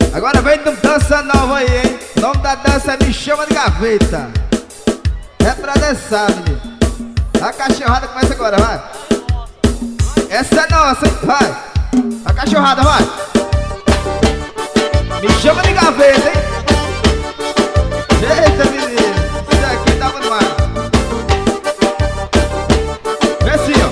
Agora vem de dança nova aí, hein? O nome da dança é Me Chama de Gaveta. É pra dançar, menino. A cachorrada começa agora, vai. Essa é nossa, hein? Vai. A cachorrada, vai. Me chama de gaveta, hein? Eita, menino. Isso aqui tá muito mal. Vê assim,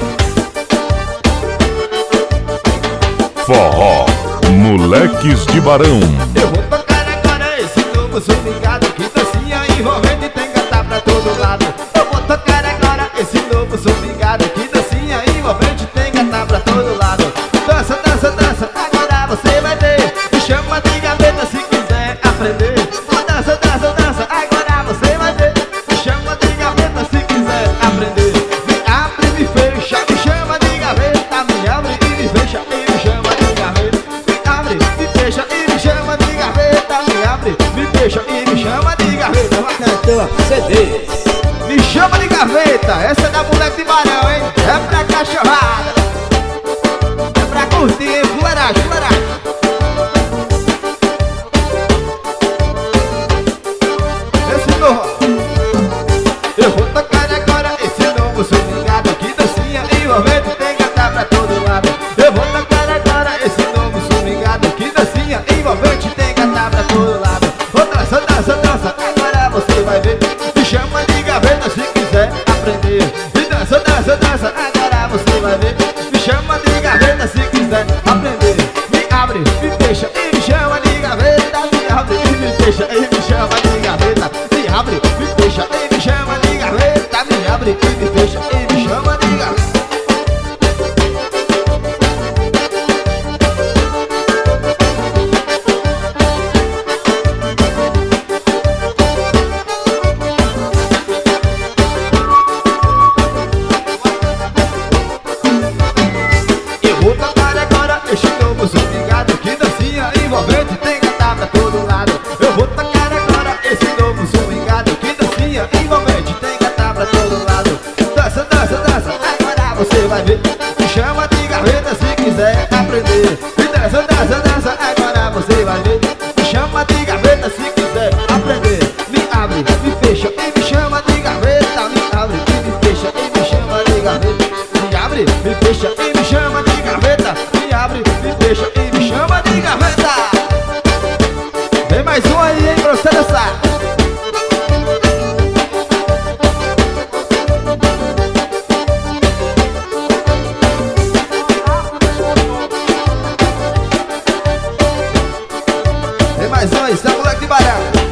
ó. Forró, Moleques de Barão. Eu vou tocar agora esse novo swingado, que dancinha envolvente e tem gata pra todo lado. Eu vou tocar agora esse novo swingado, que dancinha envolvente e tem gata pra todo lado. Dança, dança, dança, agora você vai ver. Me chama de gaveta se quiser aprender. Dança, dança, dança, agora você vai ver. Me chama de gaveta se quiser aprender. Me abre e me fecha, me chama de gaveta. Me abre e me fecha e me chama de gaveta. Me abre, me fecha e me chama de gaveta. Me abre, me fecha e me chama de gaveta. Então, CD. Me chama de gaveta, essa é da Moleque de Barão, hein? É pra cachorrada, é pra curtir, hein? Fuleiragem, fuleiragem. Esse novo, eu vou tocar agora esse novo swingado, que dancinha envolvente tem gata pra todo lado. Eu vou tocar agora esse novo swingado, que dancinha envolvente tem gata pra todo lado. Ô, dança, dança, dança, agora você vai ver. Me chama de gaveta se quiser aprender. E dança, dança, dança, agora você vai ver. Me chama de gaveta se quiser aprender. Me abre, me fecha e me chama de gaveta. Me abre e me fecha e me chama de gaveta. Me abre, me fecha e me chama de gaveta. Me abre e me fecha e me chama de gaveta. Vou tocar agora este novo swingado, que dancinha envolvente tem gata pra todo lado. Eu vou tocar agora esse novo swingado, que dancinha envolvente tem gata pra todo lado. Dança, dança, dança, agora você vai ver. Me chama de gaveta se quiser aprender. E dança, dança, dança, agora você vai ver. Me chama de gaveta se quiser aprender. Me abre, me fecha e me chama de gaveta. Me abre e me fecha e me chama de gaveta. Me abre, me fecha e me chama de gaveta. Me abre, me fecha e me chama de gaveta. Vem mais um aí, hein, pra você dançar. Vem mais um aí, esse é o Moleque de Barão.